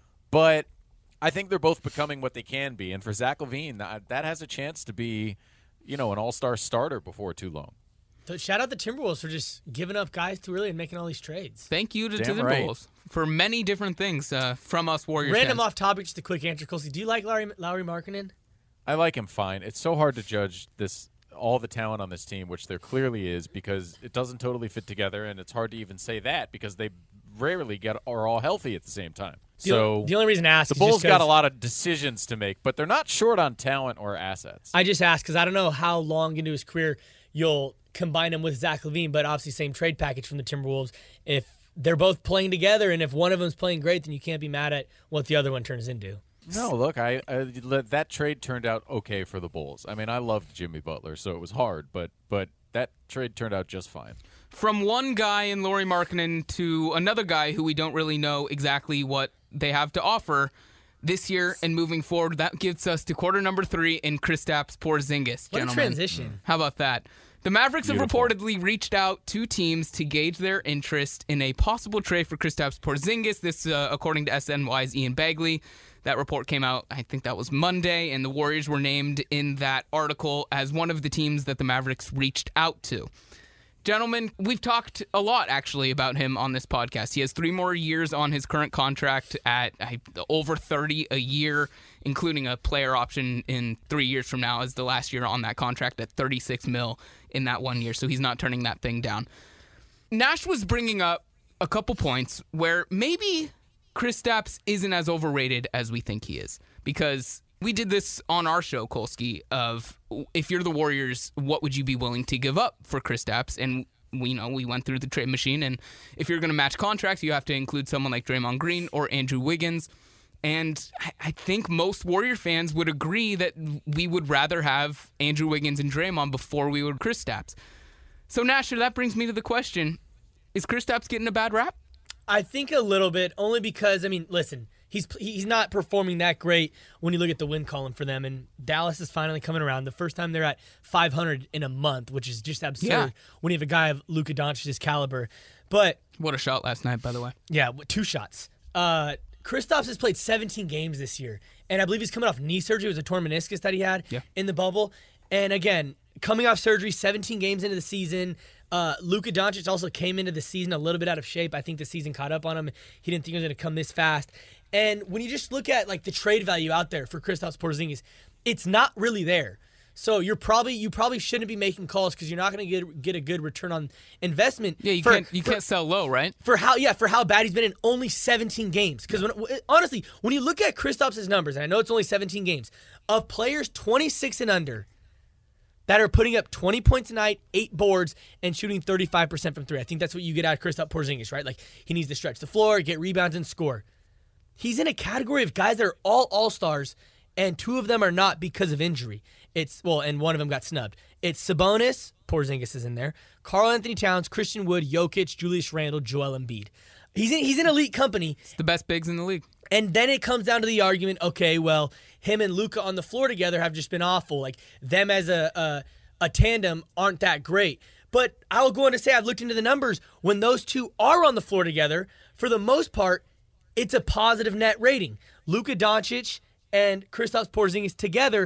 But I think they're both becoming what they can be. And for Zach LaVine, that, that has a chance to be, you know, an all-star starter before too long. So shout out the Timberwolves for just giving up guys too early and making all these trades. Thank you to Damn the right. Timberwolves for many different things uh, from us Warriors Random fans. off topic, just a quick answer. Kelsey, do you like Lowry, Lowry Markkinen? I like him fine. It's so hard to judge this all the talent on this team, which there clearly is, because it doesn't totally fit together, and it's hard to even say that because they rarely get are all healthy at the same time. The, So the only reason I ask the is Bulls just got a 'cause- lot of decisions to make, but they're not short on talent or assets. I just asked because I don't know how long into his career you'll combine him with Zach LaVine, but obviously same trade package from the Timberwolves. If they're both playing together and if one of them's playing great, then you can't be mad at what the other one turns into. No, look, I, I that trade turned out okay for the Bulls. I mean, I loved Jimmy Butler, so it was hard, but but that trade turned out just fine. From one guy in Lauri Markkanen to another guy who we don't really know exactly what they have to offer this year and moving forward, that gets us to quarter number three in Kristaps Porzingis, What a gentlemen. transition. How about that? The Mavericks Beautiful. have reportedly reached out to teams to gauge their interest in a possible trade for Kristaps Porzingis. This, uh, according to S N Y's Ian Bagley. That report came out, I think that was Monday, and the Warriors were named in that article as one of the teams that the Mavericks reached out to. Gentlemen, we've talked a lot, actually, about him on this podcast. He has three more years on his current contract at I, over thirty a year, including a player option in three years from now as the last year on that contract at thirty-six mil in that one year, so he's not turning that thing down. Nash was bringing up a couple points where maybe Kristaps isn't as overrated as we think he is, because we did this on our show, Kolsky, of if you're the Warriors, what would you be willing to give up for Kristaps? And we you know we went through the trade machine, and if you're going to match contracts, you have to include someone like Draymond Green or Andrew Wiggins. And I think most Warrior fans would agree that we would rather have Andrew Wiggins and Draymond before we would Kristaps. So, Nasher, that brings me to the question, is Kristaps getting a bad rap? I think a little bit, only because, I mean, listen, he's he's not performing that great when you look at the win column for them, and Dallas is finally coming around. The first time they're at five hundred in a month, which is just absurd Yeah. when you have a guy of Luka Doncic's caliber. But, What a shot last night, by the way. yeah, two shots. Uh, Kristaps has played seventeen games this year, and I believe he's coming off knee surgery. It was a torn meniscus that he had Yeah. in the bubble. And again, coming off surgery, seventeen games into the season. Uh, Luka Doncic also came into the season a little bit out of shape. I think the season caught up on him. He didn't think it was going to come this fast. And when you just look at like the trade value out there for Kristaps Porzingis, it's not really there. So you're probably you probably shouldn't be making calls because you're not going to get get a good return on investment. Yeah, you for, can't you for- can't sell low, right? for how yeah for how bad he's been in only seventeen games. Because when honestly, when you look at Kristaps' numbers, and I know it's only seventeen games, of players twenty-six and under that are putting up twenty points a night, eight boards, and shooting thirty-five percent from three. I think that's what you get out of Kristaps Porzingis, right? Like he needs to stretch the floor, get rebounds, and score. He's in a category of guys that are all all-stars, and two of them are not because of injury. It's well, and one of them got snubbed. It's Sabonis, Porzingis is in there, Karl Anthony Towns, Christian Wood, Jokic, Julius Randle, Joel Embiid. He's in, he's in elite company. It's the best bigs in the league. And then it comes down to the argument, okay, well, him and Luka on the floor together have just been awful. Like, them as a, a a tandem aren't that great. But I'll go on to say I've looked into the numbers. When those two are on the floor together, for the most part, it's a positive net rating. Luka Doncic and Kristaps Porzingis together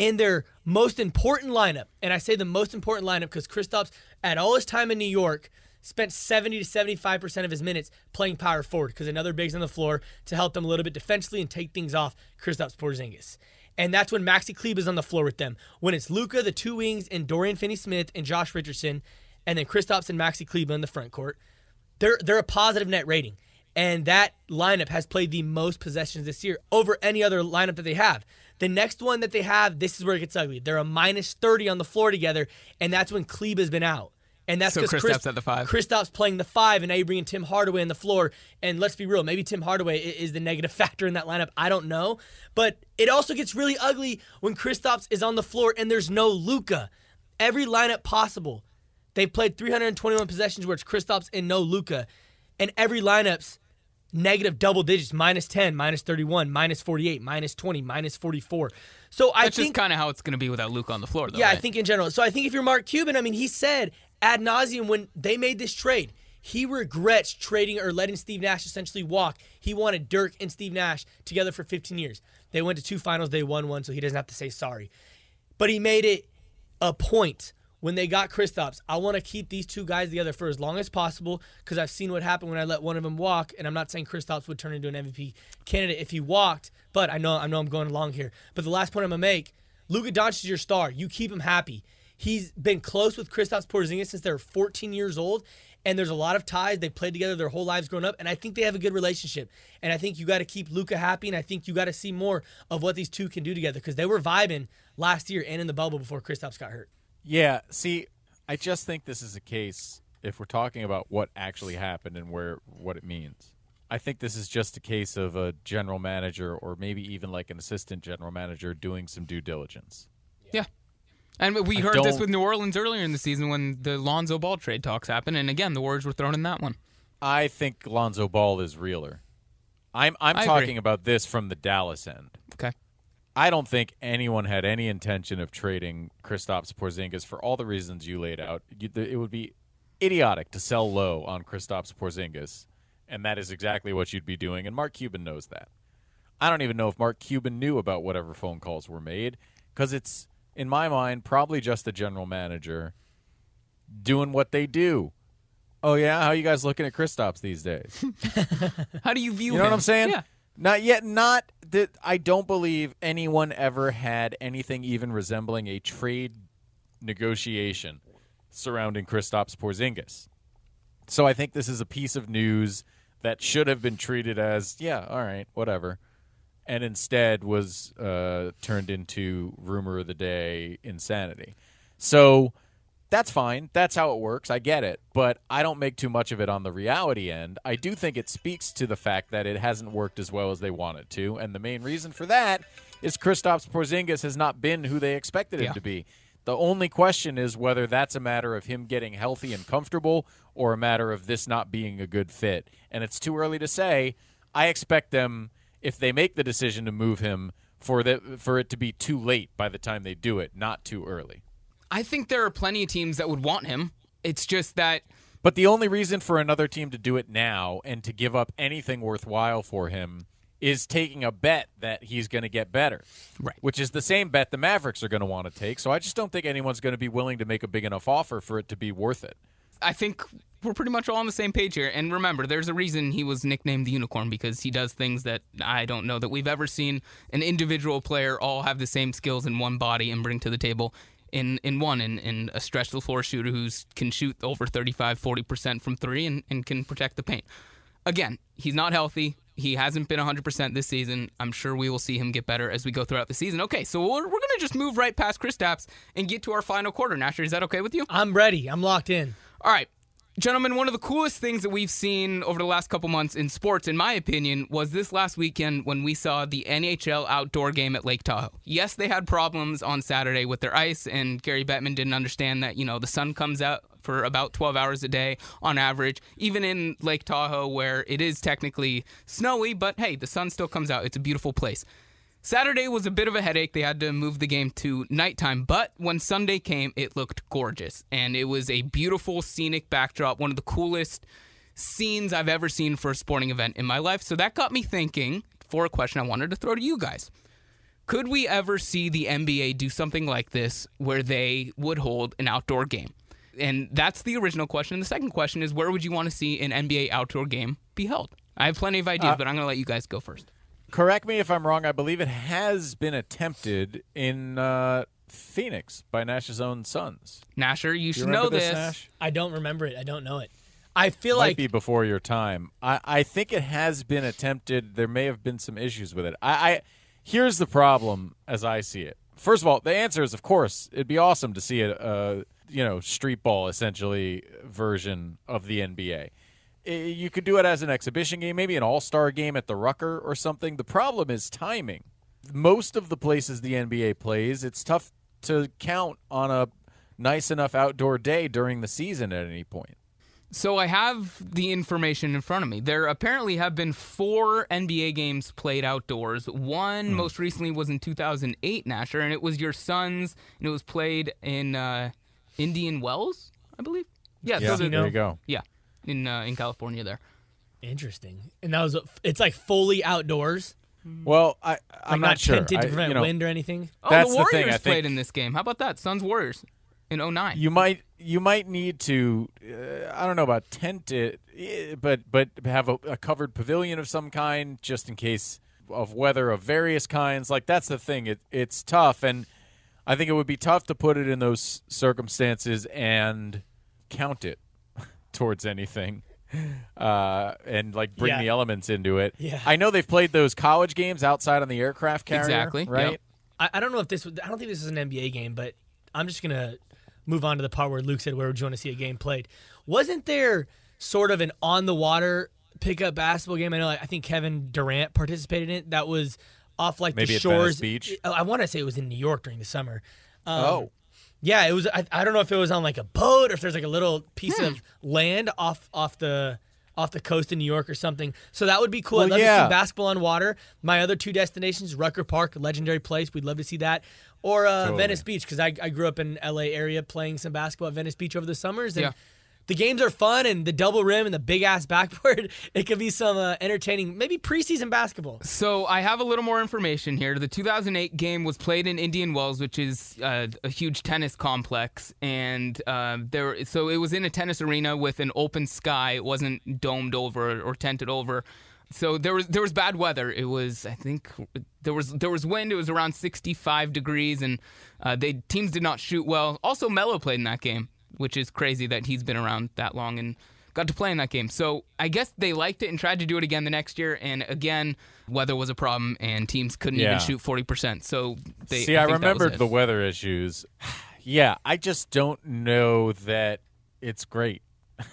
in their most important lineup, and I say the most important lineup because Kristaps, at all his time in New York, spent seventy to seventy-five percent of his minutes playing power forward because another big's on the floor to help them a little bit defensively and take things off Kristaps Porzingis. And that's when Maxi Kleber's on the floor with them. When it's Luka, the two wings, and Dorian Finney-Smith and Josh Richardson, and then Kristaps and Maxi Kleber in the front court, they're they're a positive net rating. And that lineup has played the most possessions this year over any other lineup that they have. The next one that they have, this is where it gets ugly. They're a minus thirty on the floor together, and that's when Kleber's been out. And that's so because Kristaps Chris, at the five. Kristaps playing the five, and now you bring in Tim Hardaway on the floor. And let's be real, maybe Tim Hardaway is the negative factor in that lineup. I don't know. But it also gets really ugly when Kristaps is on the floor and there's no Luka. Every lineup possible. They've played three hundred twenty-one possessions where it's Kristaps and no Luka. And every lineup's negative double digits, minus ten, minus thirty-one, minus forty-eight, minus twenty, minus forty-four. So I That's think just kind of how it's going to be without Luka on the floor, though. Yeah, right? I think in general. So I think if you're Mark Cuban, I mean, he said ad nauseum when they made this trade, he regrets trading or letting Steve Nash essentially walk. He wanted Dirk and Steve Nash together for fifteen years. They went to two finals, they won one, so he doesn't have to say sorry. But he made it a point when they got Kristaps. I want to keep these two guys together for as long as possible because I've seen what happened when I let one of them walk, and I'm not saying Kristaps would turn into an M V P candidate if he walked, but I know I know I'm going along here. But the last point I'm going to make, Luka Doncic is your star. You keep him happy. He's been close with Kristaps Porzingis since they were fourteen years old, and there's a lot of ties. They played together their whole lives growing up, and I think they have a good relationship. And I think you got to keep Luka happy, and I think you got to see more of what these two can do together because they were vibing last year and in the bubble before Kristaps got hurt. Yeah, see, I just think this is a case, if we're talking about what actually happened and where what it means. I think this is just a case of a general manager or maybe even like an assistant general manager doing some due diligence. Yeah. And we I heard this don't- with New Orleans earlier in the season when the Lonzo Ball trade talks happened, and again, the Warriors were thrown in that one. I think Lonzo Ball is realer. I'm I'm I talking agree. about this from the Dallas end. Okay. I don't think anyone had any intention of trading Kristaps Porzingis for all the reasons you laid out. You, it would be idiotic to sell low on Kristaps Porzingis, and that is exactly what you'd be doing, and Mark Cuban knows that. I don't even know if Mark Cuban knew about whatever phone calls were made because it's, in my mind, probably just the general manager doing what they do. Oh, yeah? How you guys looking at Kristaps these days? How do you view You know him? what I'm saying? Yeah. Not yet. Not that I don't believe anyone ever had anything even resembling a trade negotiation surrounding Kristaps Porzingis. So I think this is a piece of news that should have been treated as, yeah, all right, whatever, and instead was uh, turned into rumor of the day insanity. So that's fine. That's how it works. I get it. But I don't make too much of it on the reality end. I do think it speaks to the fact that it hasn't worked as well as they wanted to. And the main reason for that is Kristaps Porzingis has not been who they expected him Yeah. to be. The only question is whether that's a matter of him getting healthy and comfortable or a matter of this not being a good fit. And it's too early to say. I expect them, if they make the decision to move him, for the, for it to be too late by the time they do it, not too early. I think there are plenty of teams that would want him. It's just that But the only reason for another team to do it now and to give up anything worthwhile for him is taking a bet that he's going to get better. Right. Which is the same bet the Mavericks are going to want to take. So I just don't think anyone's going to be willing to make a big enough offer for it to be worth it. I think we're pretty much all on the same page here. And remember, there's a reason he was nicknamed the Unicorn, because he does things that I don't know that we've ever seen an individual player all have the same skills in one body and bring to the table in, in one, in, in a stretch the floor shooter who can shoot over thirty-five, forty percent from three and, and can protect the paint. Again, he's not healthy. He hasn't been one hundred percent this season. I'm sure we will see him get better as we go throughout the season. Okay, so we're, we're going to just move right past Kristaps and get to our final quarter. Nasher, is that okay with you? I'm ready. I'm locked in. All right. Gentlemen, one of the coolest things that we've seen over the last couple months in sports, in my opinion, was this last weekend when we saw the N H L outdoor game at Lake Tahoe. Yes, they had problems on Saturday with their ice, and Gary Bettman didn't understand that, you know, the sun comes out for about twelve hours a day on average, even in Lake Tahoe where it is technically snowy, but hey, the sun still comes out. It's a beautiful place. Saturday was a bit of a headache. They had to move the game to nighttime, but when Sunday came, it looked gorgeous, and it was a beautiful scenic backdrop, one of the coolest scenes I've ever seen for a sporting event in my life. So that got me thinking for a question I wanted to throw to you guys. Could we ever see the N B A do something like this where they would hold an outdoor game? And that's the original question. And the second question is, where would you want to see an N B A outdoor game be held? I have plenty of ideas, uh, but I'm going to let you guys go first. Correct me if I'm wrong. I believe it has been attempted in uh, Phoenix by Nash's own Suns. Nasher, you should you know this, this. Nash? I don't remember it. I don't know it. I feel Might like be before your time. I, I think it has been attempted. There may have been some issues with it. I, I here's the problem as I see it. First of all, the answer is, of course, it'd be awesome to see a, a you know street ball essentially version of the N B A. You could do it as an exhibition game, maybe an all-star game at the Rucker or something. The problem is timing. Most of the places the N B A plays, it's tough to count on a nice enough outdoor day during the season at any point. So I have the information in front of me. There apparently have been four N B A games played outdoors. One mm. most recently was in two thousand eight, Nasher, and it was your Suns, and it was played in uh, Indian Wells, I believe. Yeah, yeah. So there you go. Yeah. in uh, in California there. Interesting. And that was it's like fully outdoors. Well, I I'm like not, not sure. tented to I, prevent you know, wind or anything. Oh, that's the the Warriors thing, I played think, in this game. How about that? Suns Warriors in oh nine. You might you might need to uh, I don't know about tent it, but but have a, a covered pavilion of some kind just in case of weather of various kinds. Like that's the thing. It it's tough, and I think it would be tough to put it in those circumstances and count it towards anything. Uh, and like bring yeah. the elements into it. Yeah. I know they've played those college games outside on the aircraft carrier. Exactly. Right. Yep. I, I don't know if this was, I don't think this is an N B A game, but I'm just gonna move on to the part where Luke said, where would you want to see a game played? Wasn't there sort of an on the water pickup basketball game? I know I think Kevin Durant participated in it. That was off like Maybe the at shores. Venice Beach. I, I want to say it was in New York during the summer. Um, oh. Yeah, it was. I, I don't know if it was on like a boat or if there's like a little piece Hmm. of land off off the off the coast in New York or something. So that would be cool. Well, I'd love yeah. to see basketball on water. My other two destinations, Rucker Park, legendary place. We'd love to see that. Or uh, Totally. Venice Beach, because I, I grew up in L A area playing some basketball at Venice Beach over the summers. And Yeah. the games are fun, and the double rim and the big-ass backboard, it could be some uh, entertaining, maybe preseason basketball. So I have a little more information here. The two thousand eight game was played in Indian Wells, which is uh, a huge tennis complex, and uh, there. So it was in a tennis arena with an open sky. It wasn't domed over or tented over. So there was there was bad weather. It was I think there was there was wind. It was around sixty-five degrees, and uh, they teams did not shoot well. Also, Melo played in that game, which is crazy that he's been around that long and got to play in that game. So I guess they liked it and tried to do it again the next year. And again, weather was a problem, and teams couldn't Yeah. even shoot forty percent. So they See, I, I, think that was remembered it. the weather issues. Yeah, I just don't know that it's great.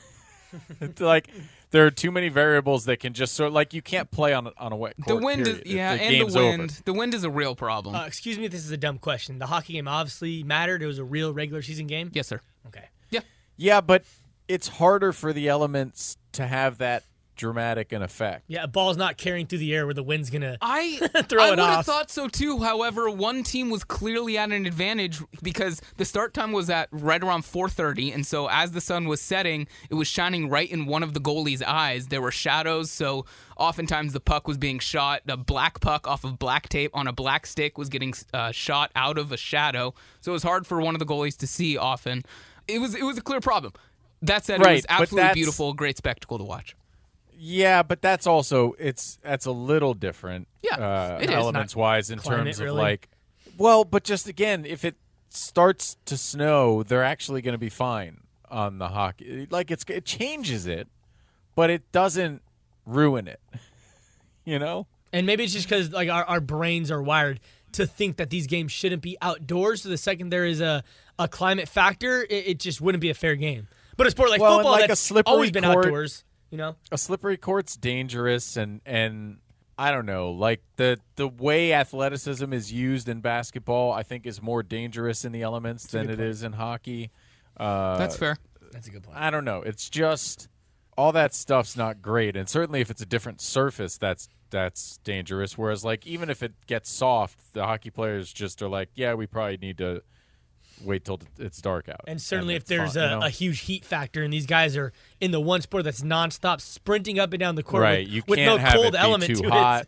It's like there are too many variables that can just sort of, like you can't play on a- on a wet The court. wind, period. is, yeah, the and game's the wind. over. The wind is a real problem. Uh, excuse me if this is a dumb question. The hockey game obviously mattered. It was a real regular season game? yes, sir. Okay. Yeah. Yeah, but it's harder for the elements to have that dramatic an effect. Yeah, a ball's not carrying through the air where the wind's going to I throw I it would have off. thought so too. However, one team was clearly at an advantage because the start time was at right around four thirty, and so as the sun was setting, it was shining right in one of the goalie's eyes. There were shadows, so oftentimes the puck was being shot. A black puck off of black tape on a black stick was getting uh, shot out of a shadow, so it was hard for one of the goalies to see often. It was it was a clear problem. That said, Right, it was but absolutely that's- beautiful, great spectacle to watch. Yeah, but that's also it's that's a little different. Yeah, uh, it is. elements wise in climate, terms of really. like, well, but just again, if it starts to snow, they're actually going to be fine on the hockey. Like it's it changes it, but it doesn't ruin it. You know. And maybe it's just because like our, our brains are wired to think that these games shouldn't be outdoors. So the second there is a, a climate factor, it, it just wouldn't be a fair game. But a sport like Well, and football like a that's slippery always been court- outdoors, you know? A slippery court's dangerous, and and I don't know, like the the way athleticism is used in basketball, I think is more dangerous in the elements than it is in hockey. Uh, That's fair. That's a good point. I don't know. It's just all that stuff's not great, and certainly if it's a different surface, that's that's dangerous. Whereas, like even if it gets soft, the hockey players just are like, yeah, we probably need to wait till it's dark out. And certainly if it's there's fine, a, you know? a huge heat factor and these guys are in the one sport that's nonstop sprinting up and down the court Right, with, you with can't no have cold it be element too to hot. it.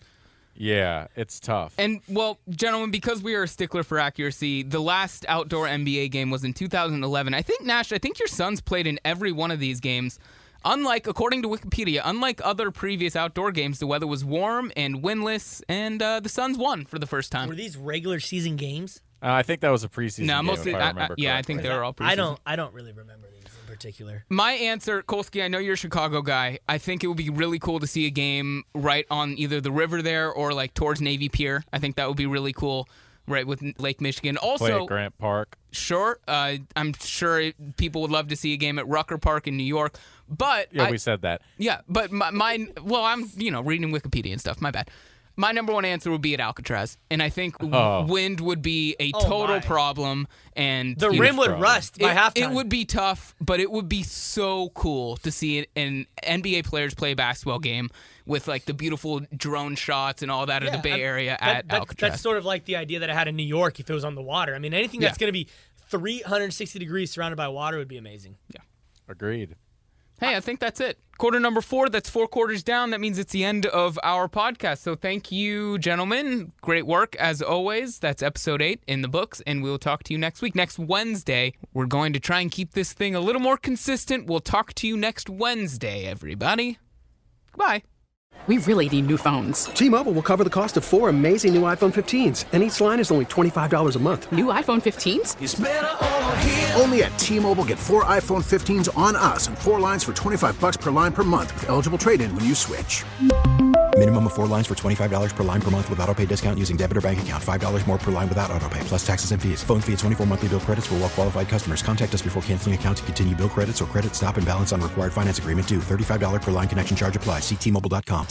Yeah, it's tough. And, well, gentlemen, because we are a stickler for accuracy, the last outdoor N B A game was in two thousand eleven. I think, Nash, I think your Suns played in every one of these games. Unlike, according to Wikipedia, unlike other previous outdoor games, the weather was warm and windless, and uh, the Suns won for the first time. Were these regular season games? Uh, I think that was a preseason No, game, mostly, if I I, remember I, yeah, I think correctly. they were all preseason. I don't. I don't really remember these in particular. My answer, Kolsky, I know you're a Chicago guy. I think it would be really cool to see a game right on either the river there or like towards Navy Pier. I think that would be really cool, right with Lake Michigan. Also, Play at Grant Park. Sure, uh, I'm sure it, people would love to see a game at Rucker Park in New York. But Yeah, I, we said that. Yeah, but my, mine. Well, I'm you know reading Wikipedia and stuff. My bad. My number one answer would be at Alcatraz, and I think Oh. wind would be a Oh, total my. problem, and The you rim know, would problem. rust by it, halftime. it would be tough, but it would be so cool to see an N B A players play a basketball game with like the beautiful drone shots and all that of the Bay I- Area that- at that- Alcatraz. That's sort of like the idea that I had in New York if it was on the water. I mean, anything that's Yeah. going to be three hundred sixty degrees surrounded by water would be amazing. Agreed. Hey, I think that's it. Quarter number four, that's four quarters down. That means it's the end of our podcast. So thank you, gentlemen. Great work, as always. That's episode eight in the books, and we'll talk to you next week. Next Wednesday, we're going to try and keep this thing a little more consistent. We'll talk to you next Wednesday, everybody. Goodbye. We really need new phones. T-Mobile will cover the cost of four amazing new iPhone fifteens, and each line is only twenty-five dollars a month. New iPhone fifteens? Only at T-Mobile, get four iPhone fifteens on us and four lines for twenty-five bucks per line per month with eligible trade-in when you switch. Minimum of four lines for twenty-five dollars per line per month with autopay discount using debit or bank account. five dollars more per line without autopay, plus taxes and fees. Phone fee at twenty-four monthly bill credits for well-qualified customers. Contact us before canceling account to continue bill credits or credit stop and balance on required finance agreement due. thirty-five dollars per line connection charge applies. See T Mobile dot com.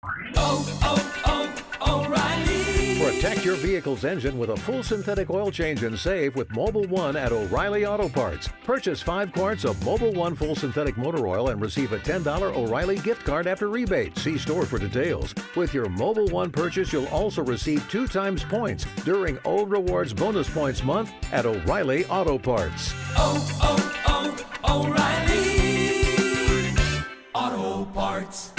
Protect your vehicle's engine with a full synthetic oil change and save with Mobil one at O'Reilly Auto Parts. Purchase five quarts of Mobil one full synthetic motor oil and receive a ten dollars O'Reilly gift card after rebate. See store for details. With your Mobil one purchase, you'll also receive two times points during O Rewards Bonus Points Month at O'Reilly Auto Parts. Oh, oh, oh, O'Reilly Auto Parts.